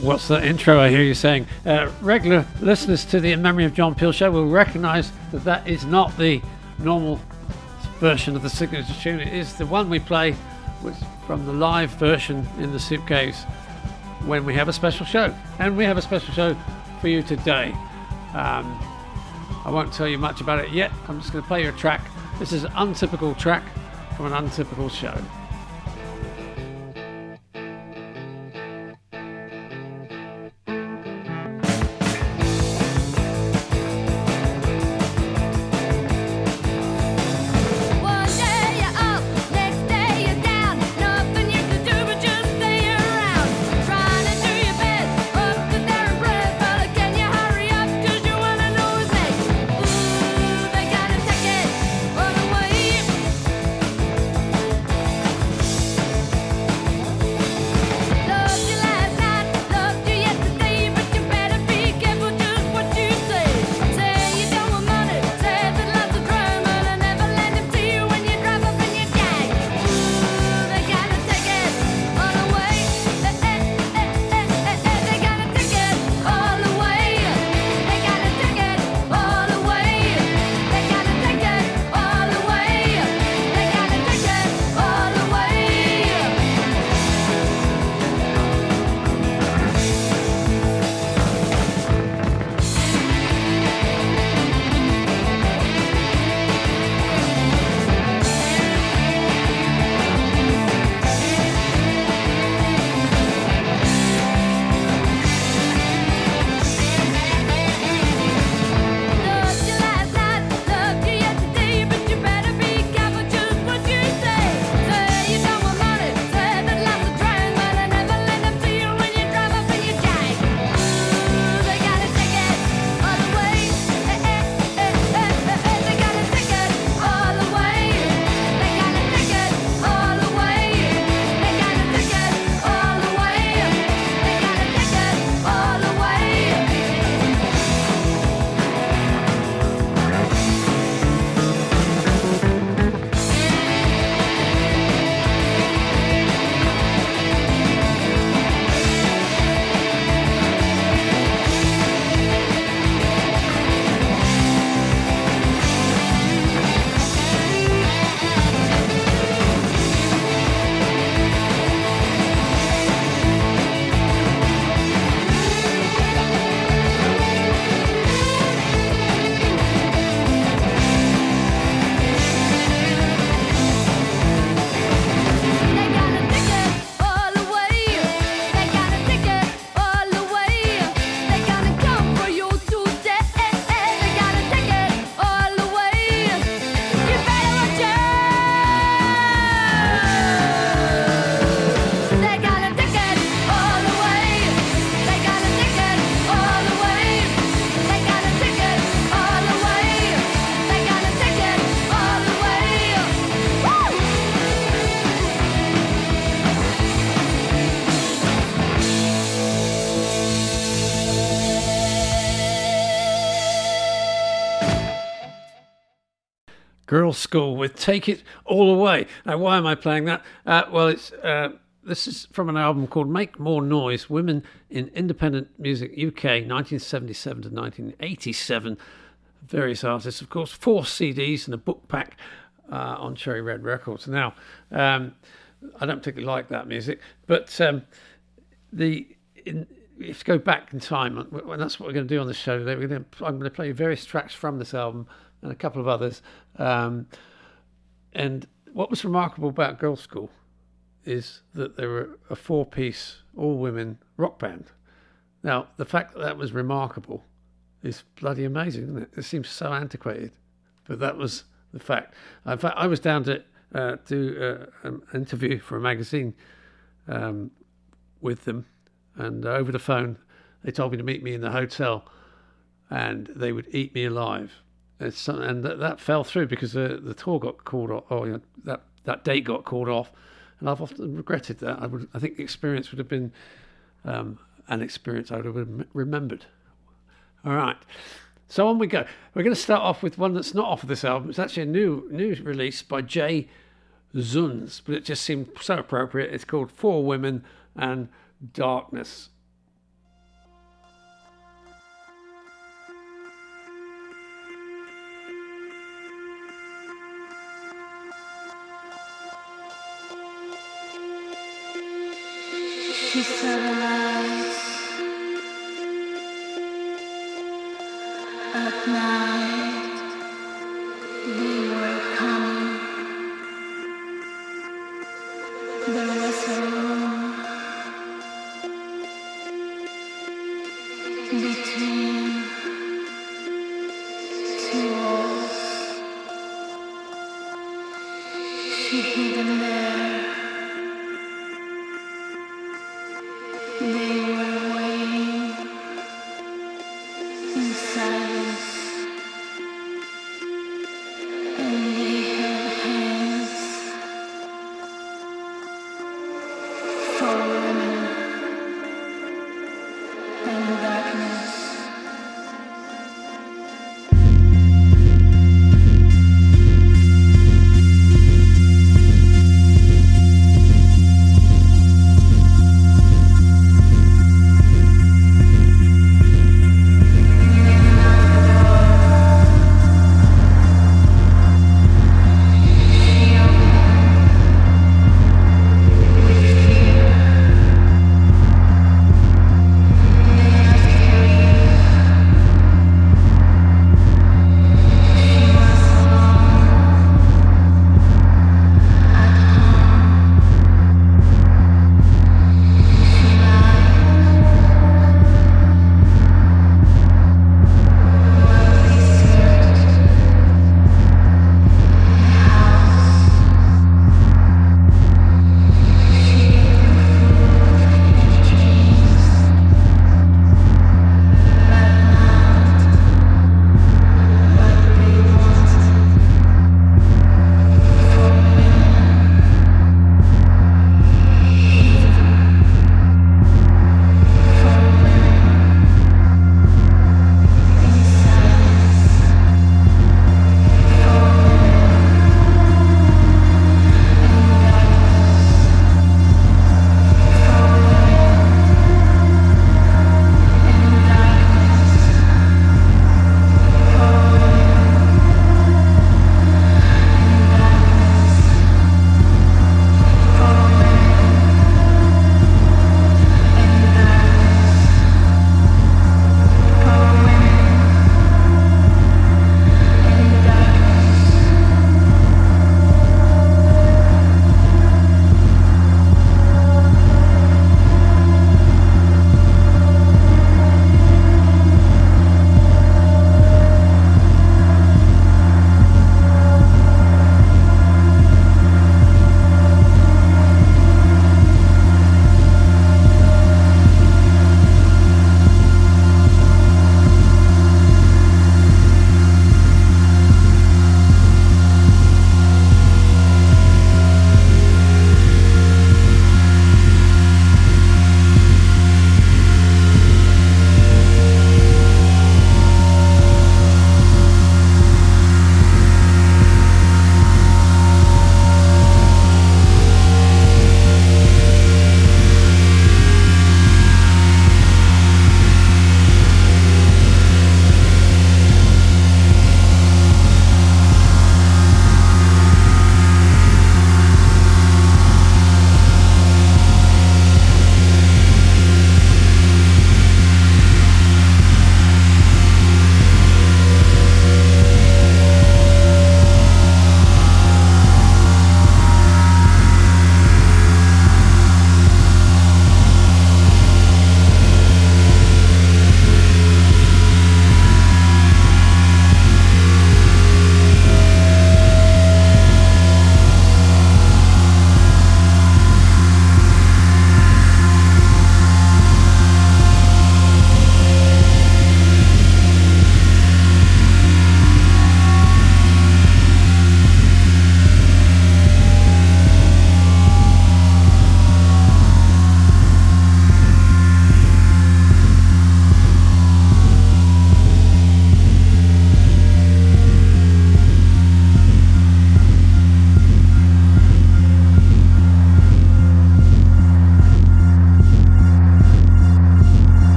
What's that intro I hear you saying? Regular listeners to the In Memory of John Peel show will recognise that that is not the normal version of the signature tune. It is the one we play from the live version in the Suitcase when we have a special show. And we have a special show for you today. I won't tell you much about it yet. I'm just going to play you a track. This is an untypical track from an untypical show. Girls' School with Take It All Away. Now, why am I playing that? This is from an album called Make More Noise, Women in Independent Music UK, 1977 to 1987. Various artists, of course, 4 CDs and a book pack on Cherry Red Records. Now, I don't particularly like that music, but if you go back in time, and that's what we're going to do on the show today, I'm going to play various tracks from this album and a couple of others. And what was remarkable about Girls' School is that they were a 4-piece, all-women rock band. Now, the fact that that was remarkable is bloody amazing, isn't it? It seems so antiquated, but that was the fact. In fact, I was down to do an interview for a magazine with them, and over the phone, they told me to meet me in the hotel, and they would eat me alive. And that fell through because the tour got called off, or that date got called off, and I've often regretted that. I think the experience would have been an experience I would have remembered. All right, so on we go. We're going to start off with one that's not off of this album. It's actually a new release by Jay Zuns, but it just seemed so appropriate. It's called 4 Women and Darkness. She saw the lights at night. They were coming. There was a room between two walls. She hid them there. They were waiting in silence.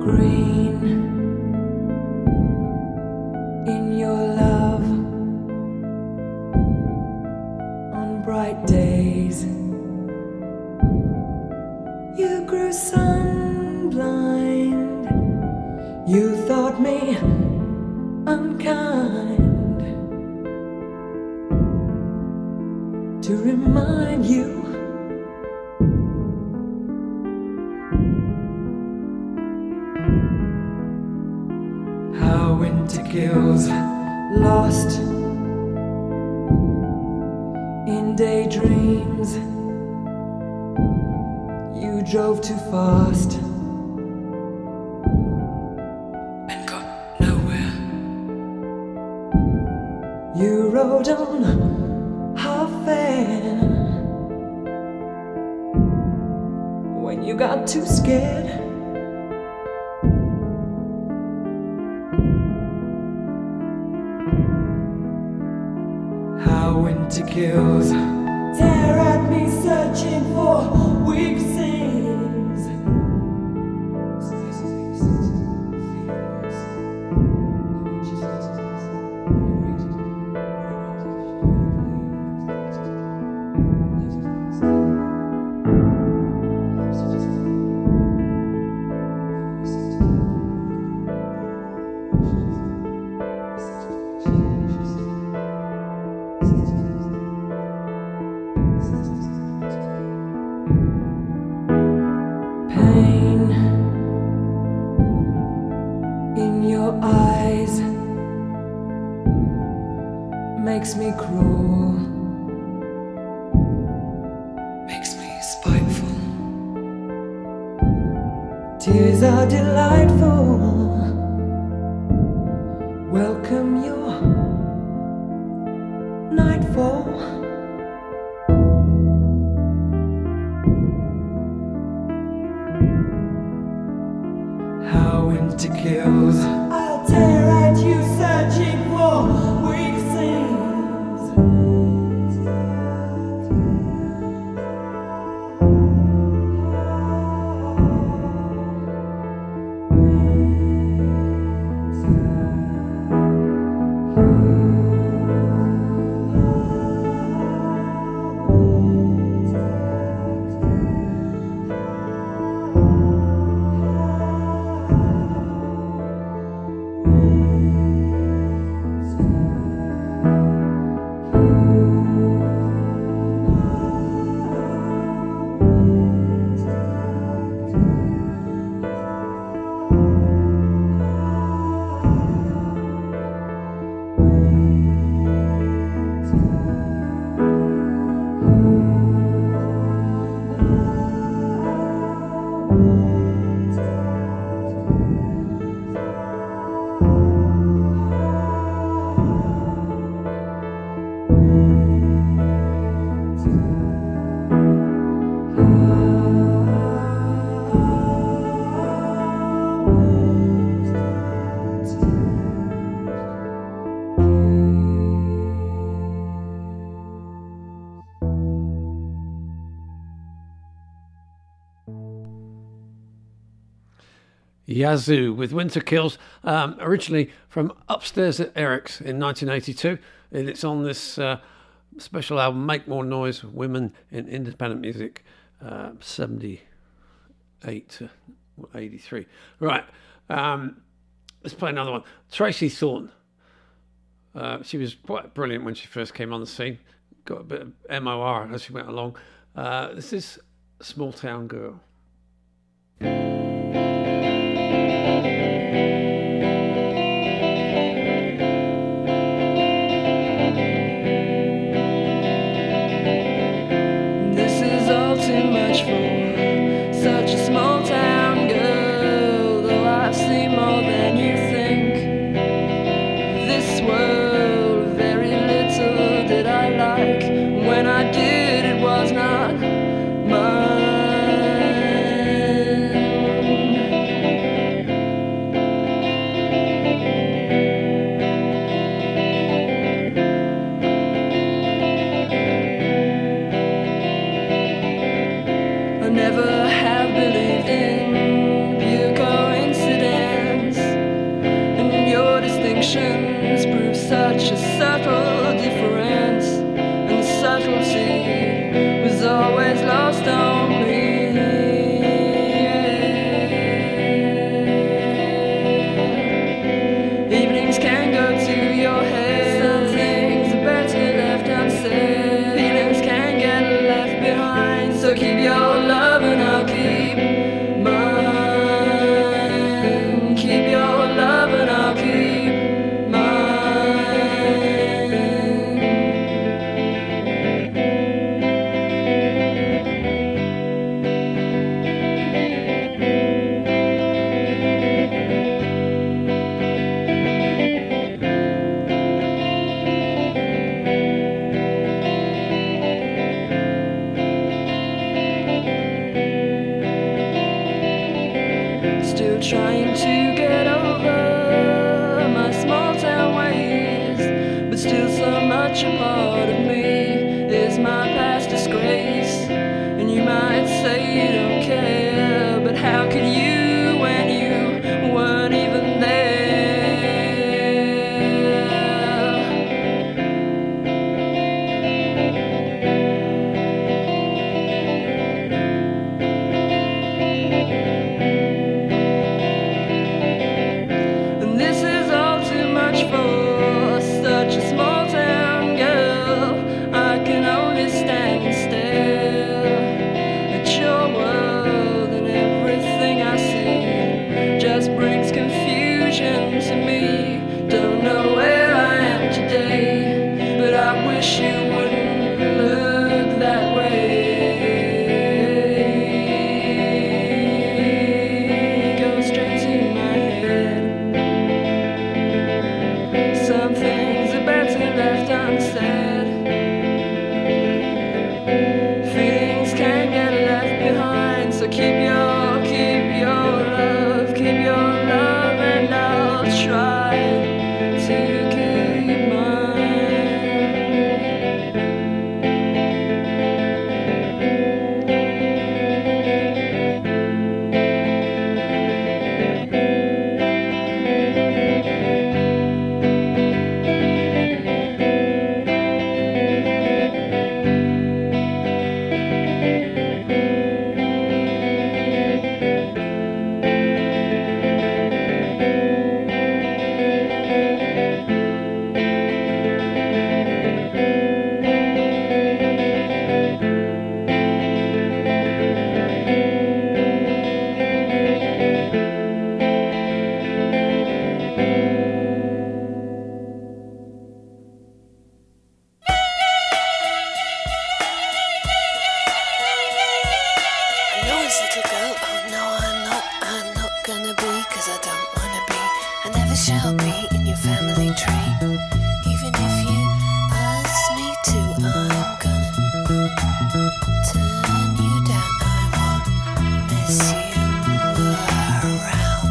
green in your love on bright days. You grew sun blind. You thought me unkind to remind you how winter kills, lost in daydreams. You drove too fast and got nowhere. You rode on half-air when you got too scared. How winter kills, tear at me searching for weak seams. Pain in your eyes makes me cruel, makes me spiteful. Tears are delightful. Welcome your nightfall. How winter kills, I'll tear at you searching for weak seams. Yazoo with Winter Kills, originally from Upstairs at Eric's in 1982, and it's on this special album, Make More Noise, Women in Independent Music, 78 to 83. Right, let's play another one. Tracy Thorn. She was quite brilliant when she first came on the scene, got a bit of MOR as she went along. This is Small Town Girl. Such a small town girl, though I've seen more than you think. This world, very little did I like. When I did, it was not mine. Still trying to get over my small town ways, but still so much a part of me is my past disgrace. And you might say you don't care, but how could you when you weren't even there? And this is all too much for such a small town girl. I can only stand and stare at your world, and everything I see just brings confusion to me. Don't know where I am today, but I wish you wouldn't look that way. Go straight to my head. Some things are better left unsaid. Feelings can't get left behind, so keep your love, and I'll try to keep mine. Noise, little girl. Oh no, I'm not gonna be, 'cause I don't wanna be. I never shall be in your family tree. Even if you ask me to, I'm gonna turn you down. I won't miss you around.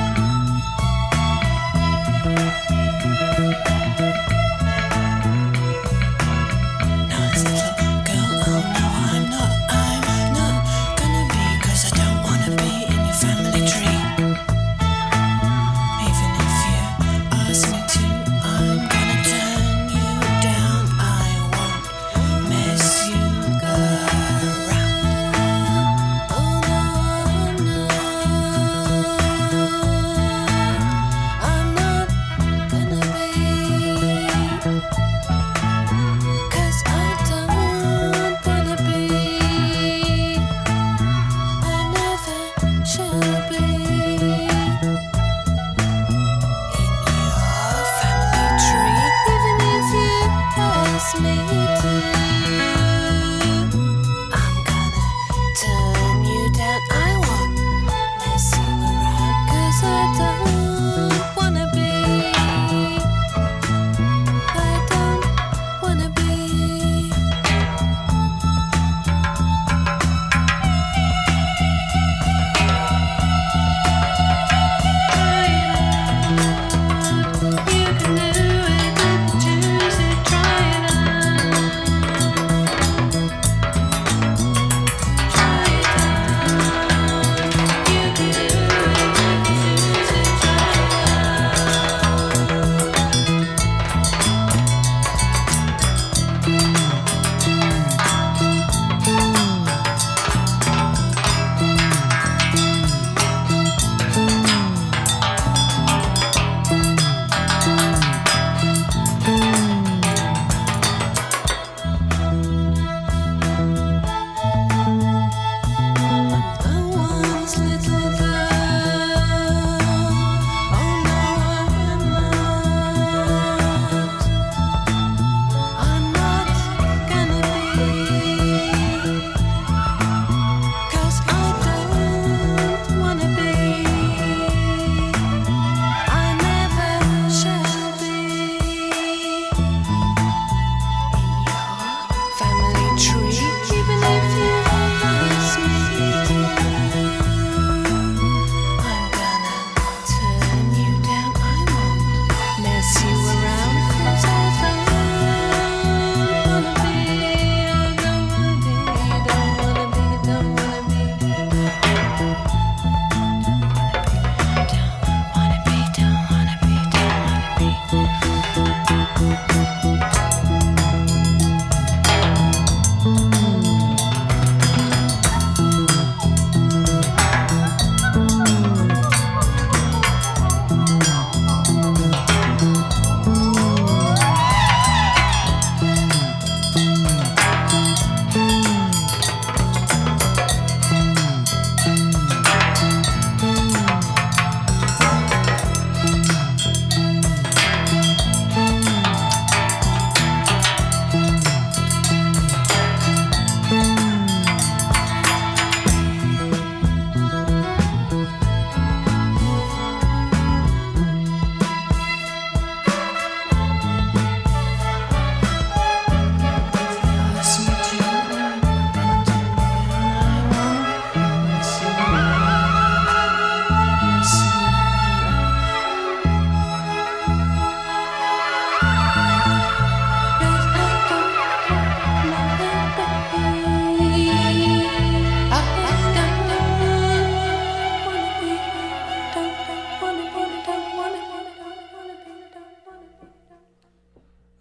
Noise, little girl. Oh no, I'm not gonna be, 'cause I don't wanna be in your family tree. Even if you ask me to, I'm gonna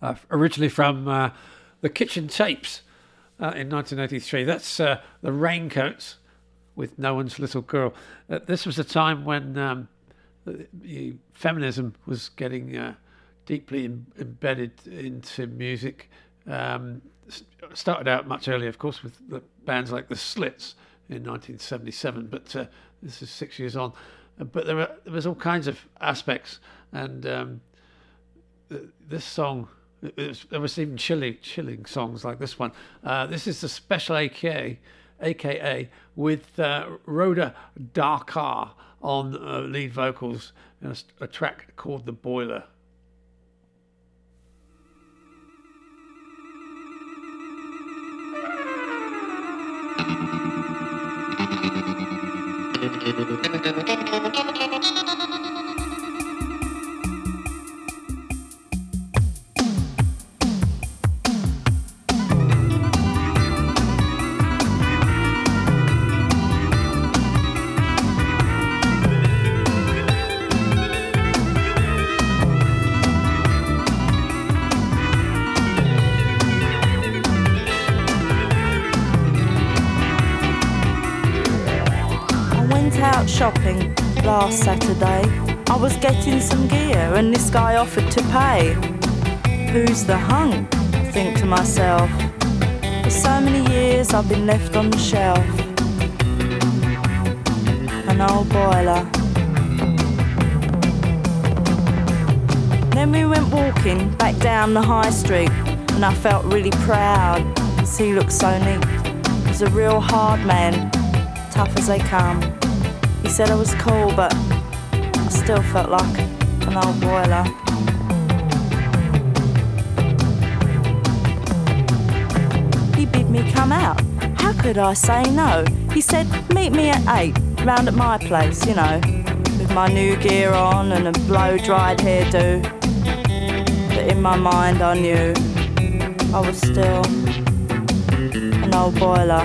originally from the Kitchen Tapes in 1983. That's the Raincoats with No One's Little Girl. This was a time when feminism was getting deeply embedded into music. Started out much earlier, of course, with the bands like the Slits in 1977, but this is 6 years on. But there was all kinds of aspects, and this song, there was even chilling songs like this one. This is the Special AKA with Rhoda Dakar on lead vocals, a track called The Boiler. Shopping last Saturday. I was getting some gear and this guy offered to pay. Who's the hunk? I think to myself. For so many years I've been left on the shelf. An old boiler. Then we went walking back down the high street and I felt really proud because he looked so neat. He was a real hard man, tough as they come. He said I was cool, but I still felt like an old boiler. He bid me come out. How could I say no? He said, meet me at 8, round at my place, you know, with my new gear on and a blow-dried hairdo. But in my mind I knew I was still an old boiler.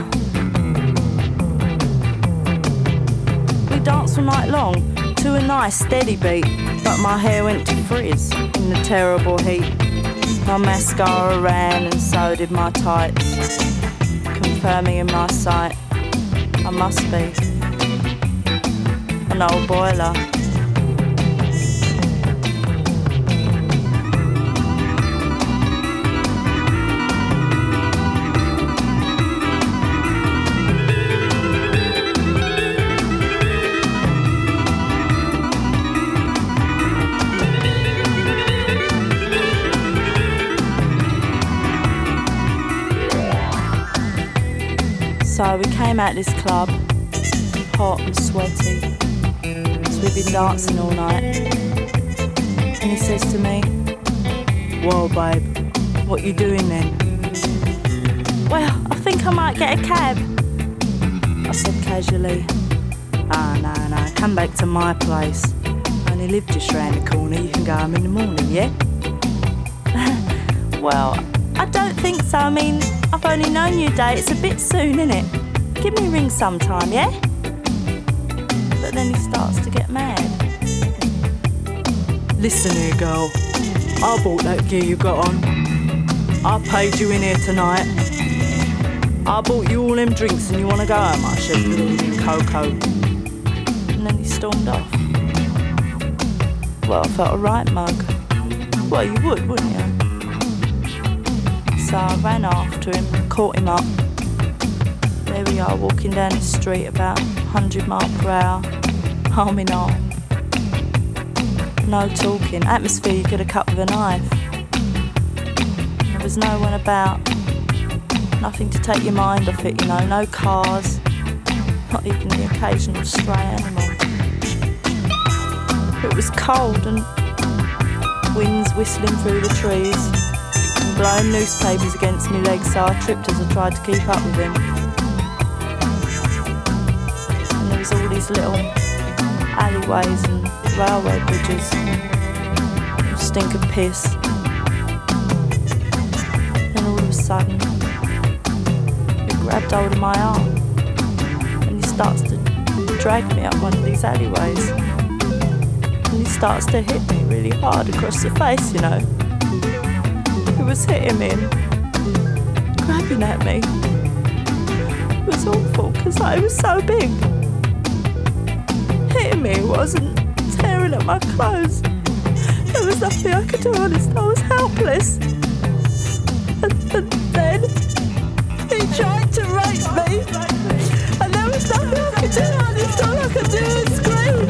Danced all night long to a nice steady beat, but my hair went to frizz in the terrible heat. My mascara ran and so did my tights, confirming in my sight I must be an old boiler. So we came out this club, hot and sweaty, so we've been dancing all night. And he says to me, "Whoa, babe, what you doing then?" "Well, I think I might get a cab." I said casually, no, come back to my place. I only live just round the corner, you can go home in the morning, yeah?" "Well, I don't think so. I mean, I've only known you a day. It's a bit soon, innit? Give me a ring sometime, yeah?" But then he starts to get mad. "Listen here, girl. I bought that gear you got on. I paid you in here tonight. I bought you all them drinks and you want to go home, I should believe, Coco." And then he stormed off. Well, I felt a right mug. Well, you would, wouldn't you? So I ran after him, caught him up. There we are, walking down the street about 100 miles per hour, arm in arm. No talking, atmosphere you could have cut with a knife. There was no one about, nothing to take your mind off it, you know, no cars, not even the occasional stray animal. It was cold and winds whistling through the trees, blowing newspapers against my legs, so I tripped as I tried to keep up with him. And there was all these little alleyways and railway bridges, stink of piss. Then all of a sudden, he grabbed hold of my arm and he starts to drag me up one of these alleyways. And he starts to hit me really hard across the face, you know. He was hitting me and grabbing at me. It was awful because he was so big. Hitting me wasn't tearing at my clothes. There was nothing I could do, honest. I was helpless. And then he tried to rape me. And there was nothing I could do, honest. All I could do was scream.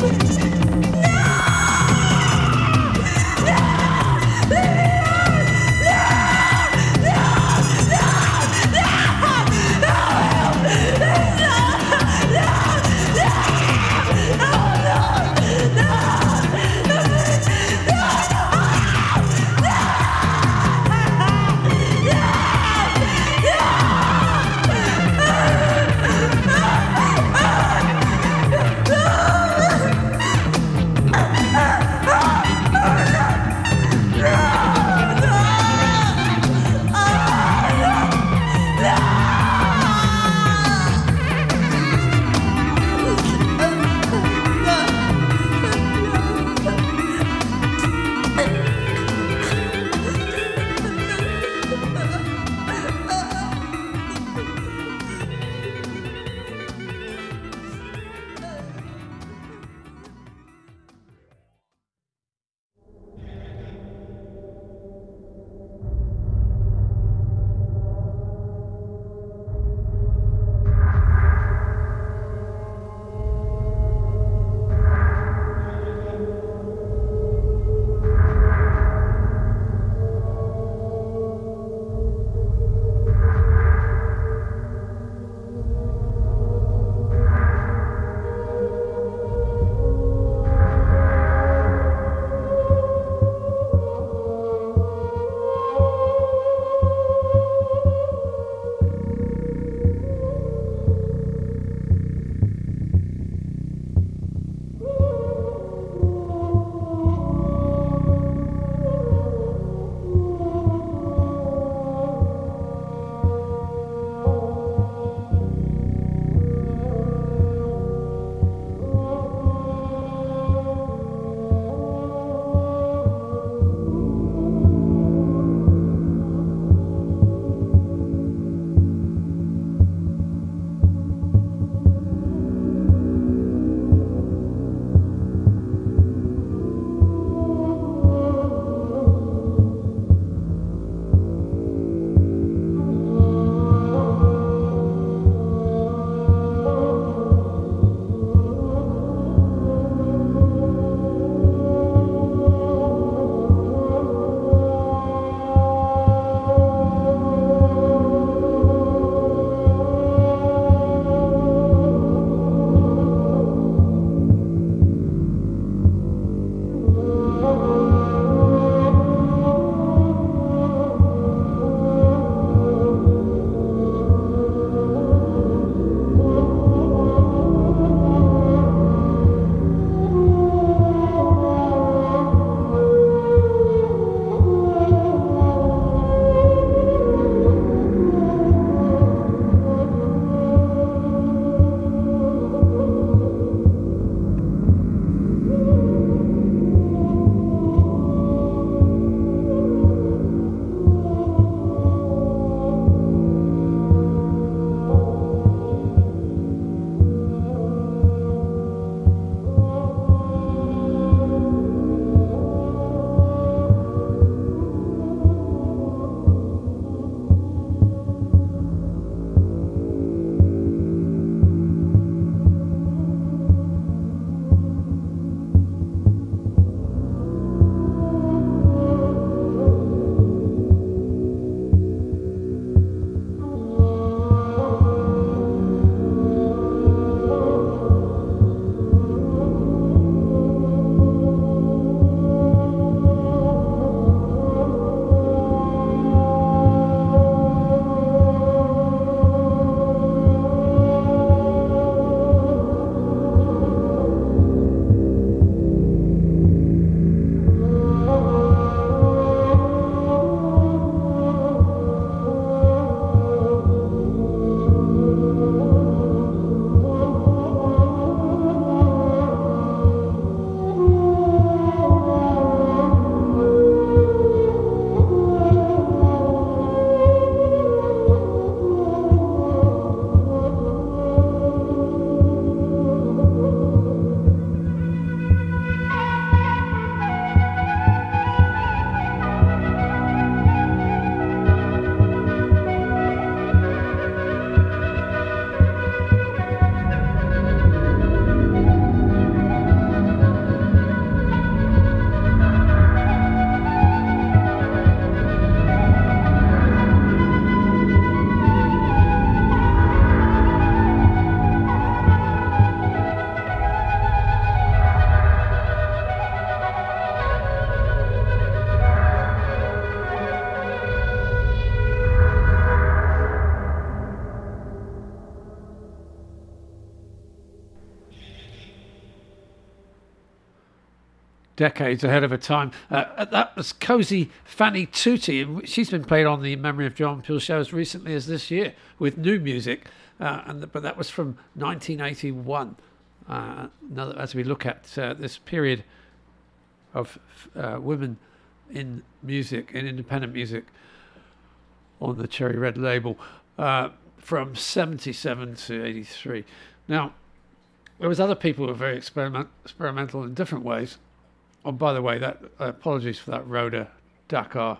decades ahead of her time. That was Cozy Fanny Tutti, and she's been played on the Memory of John Peel show as recently as this year with new music, but that was from 1981. As we look at this period of women in music, in independent music, on the Cherry Red label, from 77 to 83. Now, there was other people who were very experimental in different ways. Oh, by the way, that apologies for that Rhoda Dakar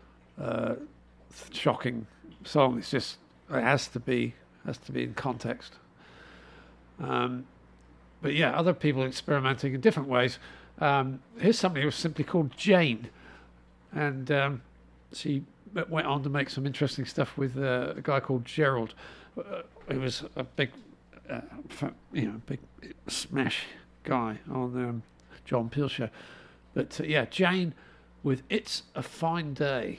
shocking song. It's just, it has to be in context. But yeah, other people experimenting in different ways. Here's somebody who was simply called Jane, and she went on to make some interesting stuff with a guy called Gerald, who was a big, big smash guy on John Peel show. But yeah, Jane with "It's a Fine Day."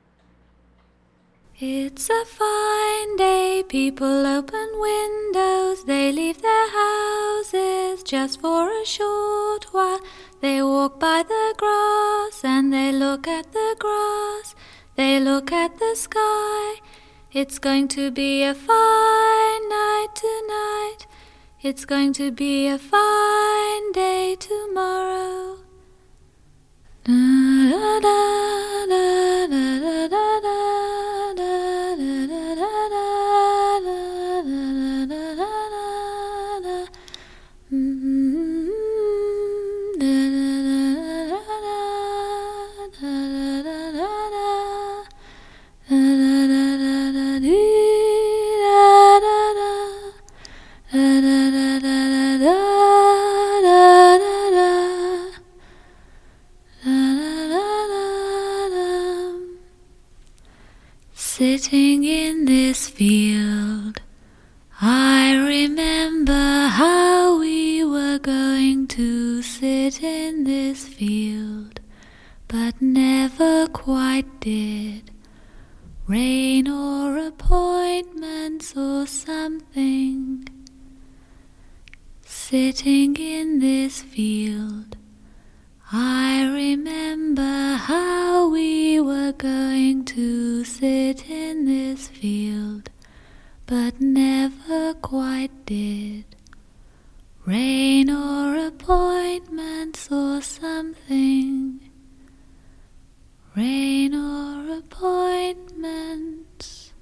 It's a fine day, people open windows, they leave their houses just for a short while. They walk by the grass and they look at the grass, they look at the sky. It's going to be a fine night tonight, it's going to be a fine day tomorrow. Da, da, da, da, da, da, da. Sitting in this field, I remember how we were going to sit in this field, but never quite did. Rain or appointments or something. Sitting in this field, I remember how we were going to sit in this field, but never quite did. Rain or appointments or something. Rain or appointments.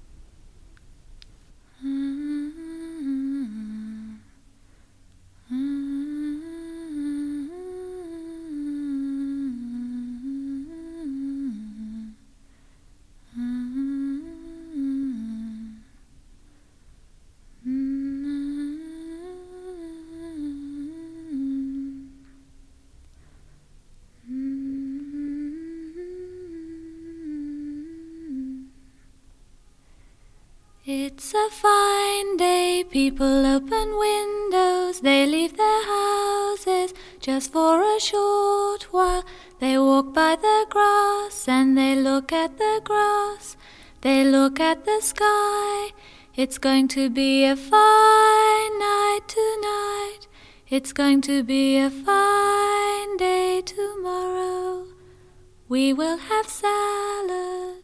It's a fine day, people open windows, they leave their houses just for a short while. They walk by the grass and they look at the grass, they look at the sky. It's going to be a fine night tonight, it's going to be a fine day tomorrow. We will have salad.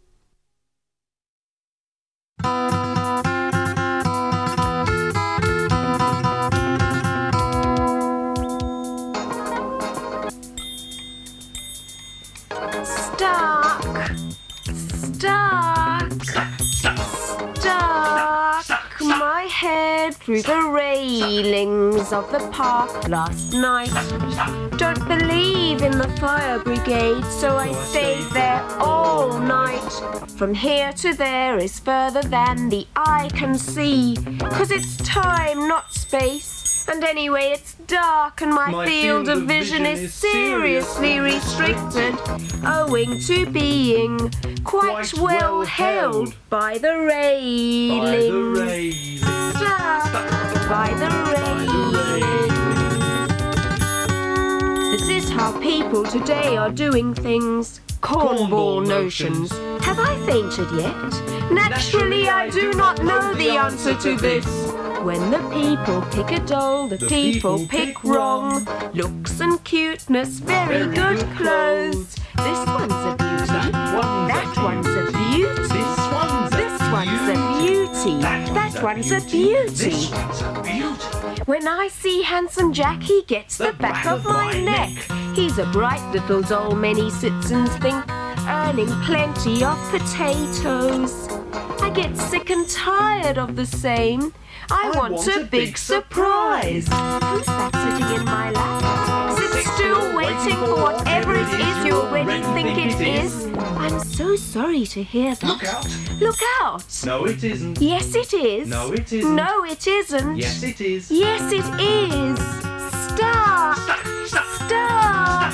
Stuck my head through the railings of the park last night. Don't believe in the fire brigade, so I stayed there all night. From here to there is further than the eye can see, 'cause it's time, not space. And anyway, it's dark and my field of vision is seriously restricted, owing to being quite well held by the railing. Stuck by the railing. This is how people today are doing things. Cornball notions. Have I fainted yet? Naturally, I do not know the answer to this. When the people pick a doll, the people pick wrong. Looks and cuteness, very good clothes. This one's a beauty, that one's a beauty. This one's a beauty, that one's a beauty. When I see handsome Jack, he gets the back of my neck. He's a bright little doll, many citizens think, earning plenty of potatoes. I get sick and tired of the same. I want a big surprise. Who's that sitting in my lap? Sit still, waiting for whatever it is you already think it is. I'm so sorry to hear that. Look out! Look out! No, it isn't. Yes, it is. No, it isn't. No, it isn't. Yes, it is. Yes, it is. Stuck. Stuck.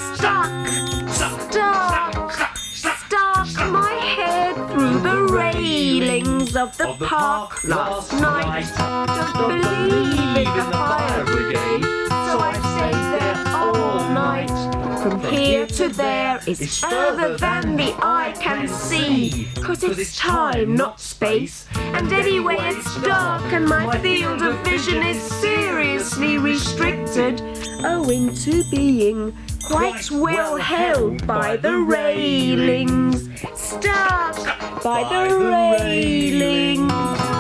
Stuck my head through the railings of the park last night. Don't believe in the fire brigade, so I stayed there all night. From here to there is further than the eye can see, 'cause it's time, not space. And anyway it's dark and my field of vision is seriously restricted, owing to being quite well held by the railings. Stuck by the railings.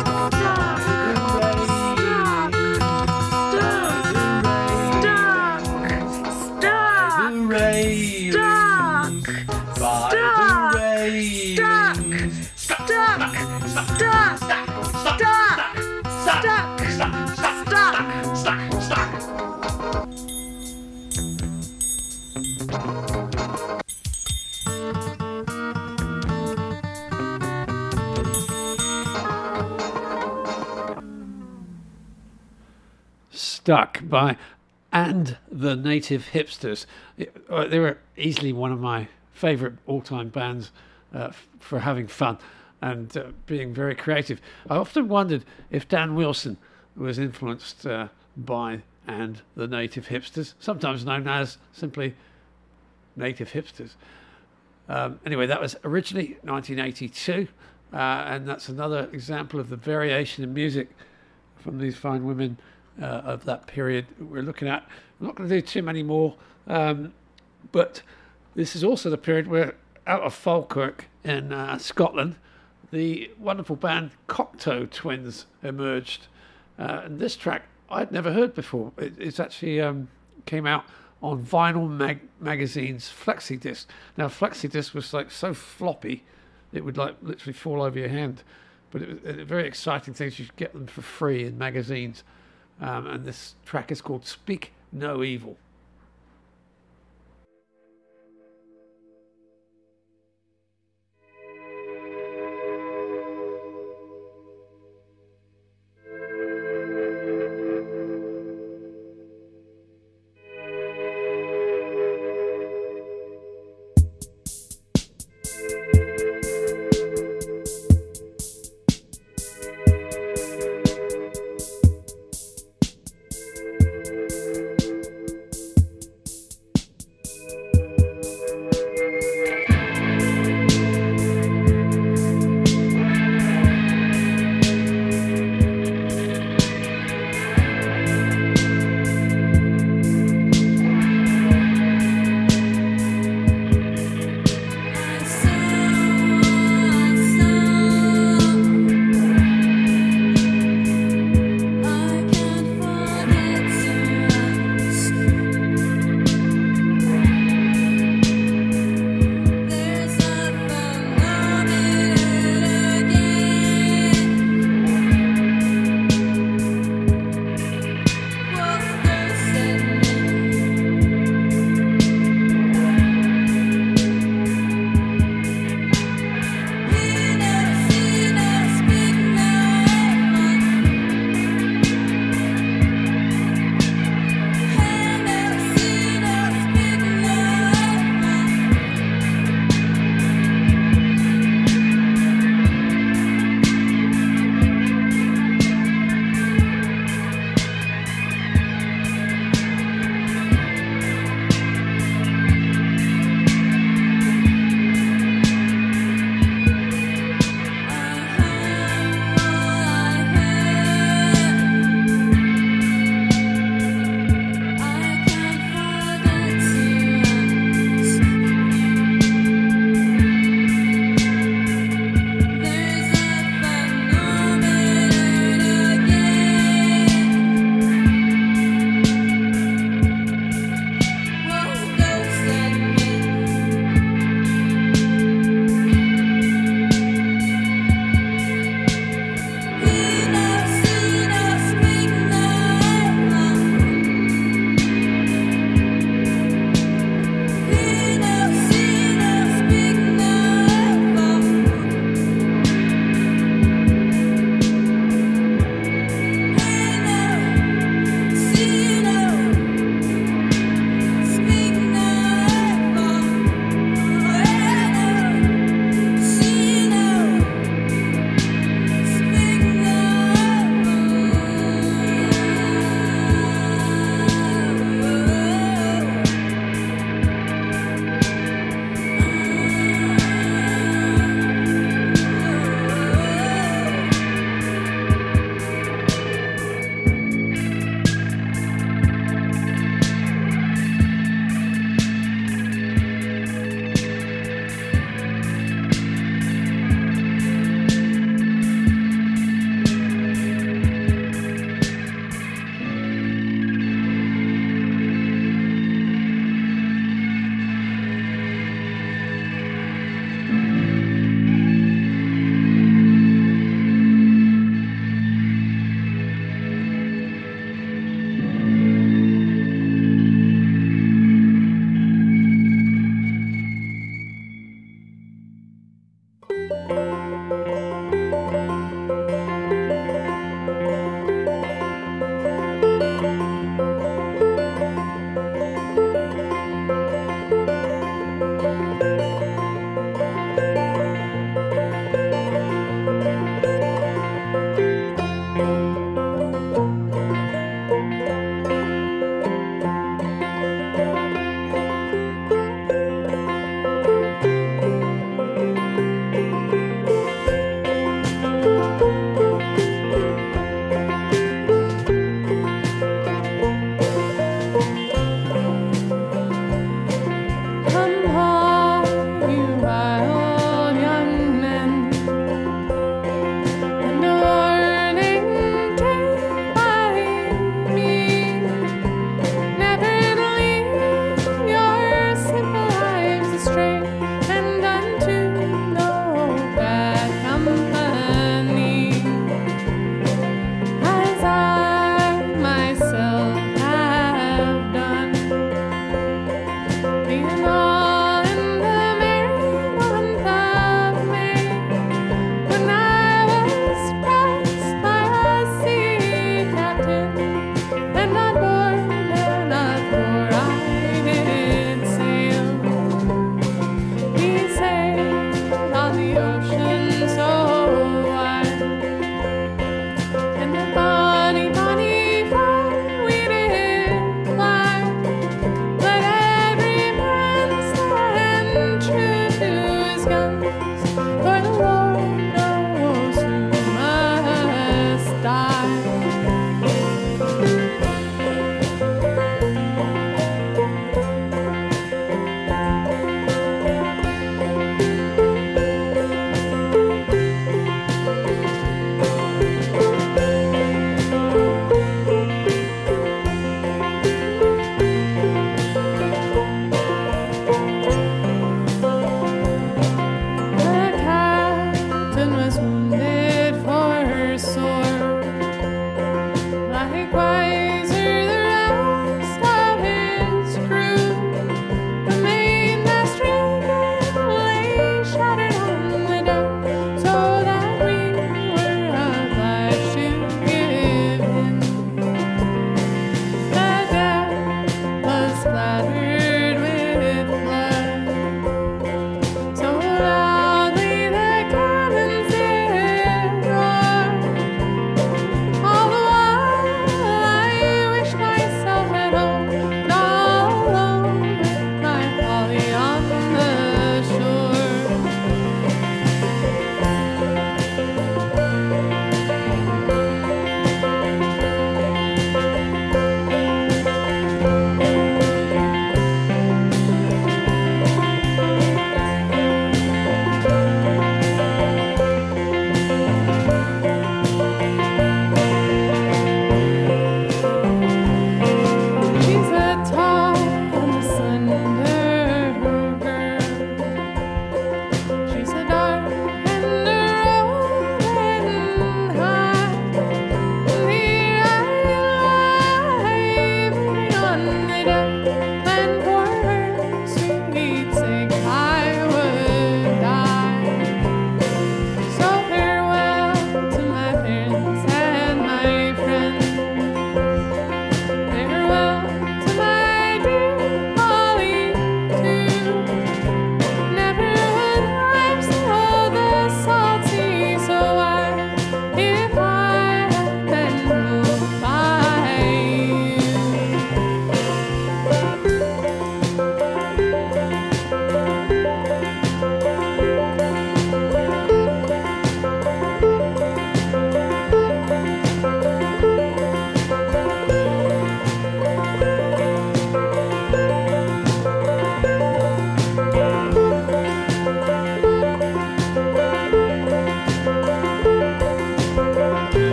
Stuck by And the Native Hipsters. They were easily one of my favourite all-time bands for having fun and being very creative. I often wondered if Dan Wilson was influenced by And the Native Hipsters, sometimes known as simply Native Hipsters. Anyway, that was originally 1982, and that's another example of the variation in music from these fine women of that period we're looking at. I'm not going to do too many more, but this is also the period where out of Falkirk in Scotland, the wonderful band Cocteau Twins emerged. And this track I'd never heard before. It's actually came out on Vinyl Magazine's Flexi Disc. Now, Flexi Disc was like so floppy, it would like literally fall over your hand. But it was a very exciting thing. You could get them for free in magazines. And this track is called Speak No Evil.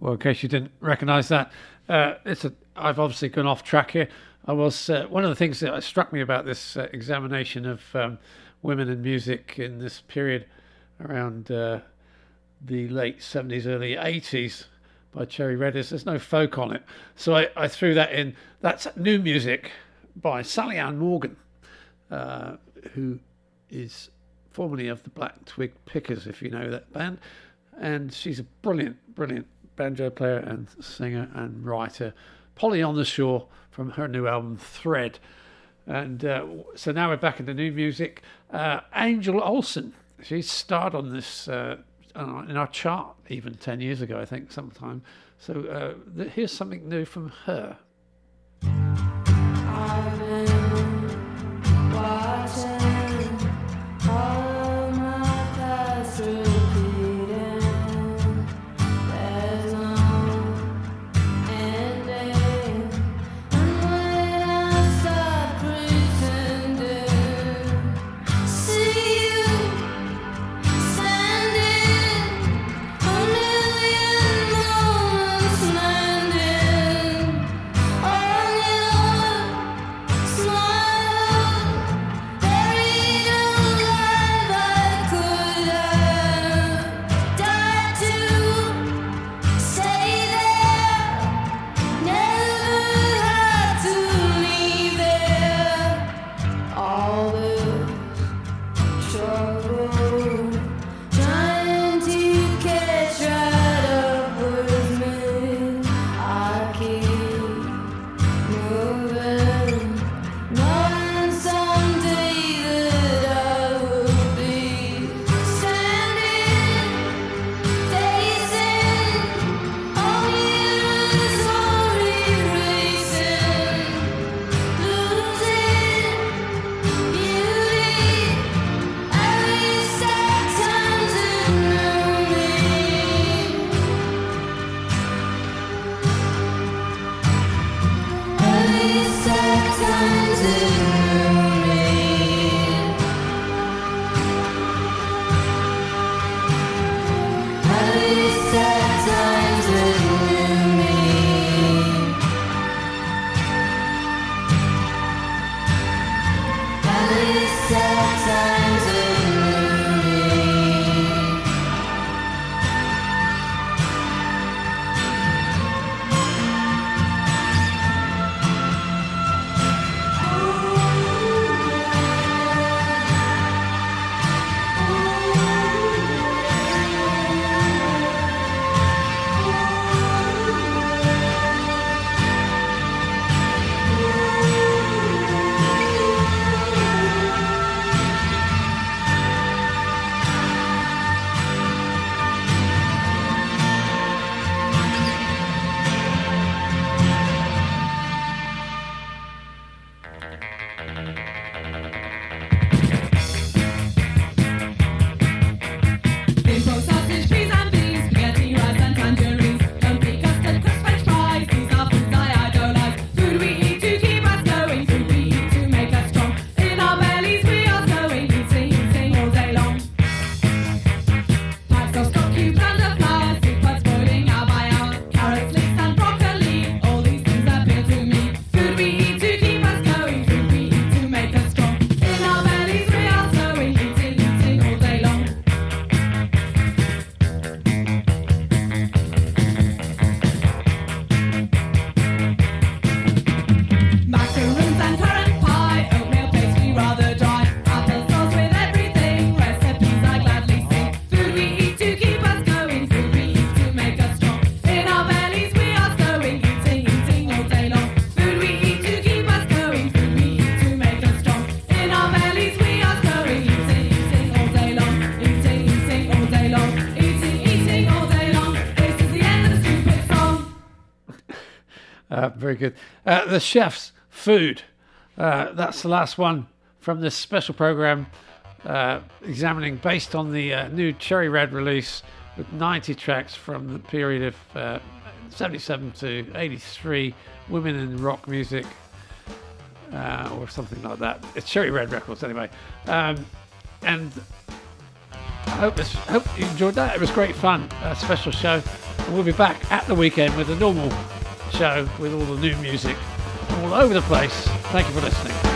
Well, in case you didn't recognise that, I've obviously gone off track here. I was one of the things that struck me about this examination of women in music in this period around the late 70s, early 80s by Cherry Red is there's no folk on it. So I threw that in. That's new music by Sally Ann Morgan, who is formerly of the Black Twig Pickers, if you know that band. And she's a brilliant banjo player and singer and writer. Polly on the Shore from her new album Thread. And so now we're back into new music. Angel Olsen, she starred on this in our chart even 10 years ago, I think, sometime. So here's something new from her. I've been watching all my past repeating. There's no ending. And when I stop pretending, see you standing a million moments landing on your smile, buried alive. I could have died to stay there, never had to leave there. All this trouble trying to catch right up with me. I keep moving, knowing someday that I will be standing, facing all years or erasing, losing beauty. At least at times it knew me. At least at times it knew me. At least at times it knew me. At least at times it knew me. Bimbo, sausage, peas and beans, spaghetti, rice and tangerines, lumpy custard, crisp French fries. These are foods I idolize. Food we eat to keep us going, food we eat to make us strong. In our bellies we are sowing, eating all day long. Pipes of stock cubes and a flour, soup buds boiling hour by hour. Carrots, leeks and broccoli, all these things appeal to me. Food we eat to keep us going, food we eat to make us strong. In our bellies we are sowing, eating all day long. Macaroons and currant pie, oatmeal pastry rather dry, applesauce with everything, recipes I gladly sing. Food we eat to keep us going, food we eat to make us strong. In our bellies we are sowing, eating all day long. Food we eat to keep us going, food we eat to make us strong. In our bellies we are sowing, eating all day long, eating all day long, eating all day long. This is the end of the stupid song. Very good. The Chef's Food. That's the last one from this special program examining based on the new Cherry Red release with 90 tracks from the period of 77 to 83, women in rock music, or something like that. It's Cherry Red Records anyway. And Hope you enjoyed that. It was great fun. A special show. And we'll be back at the weekend with a normal show with all the new music all over the place. Thank you for listening.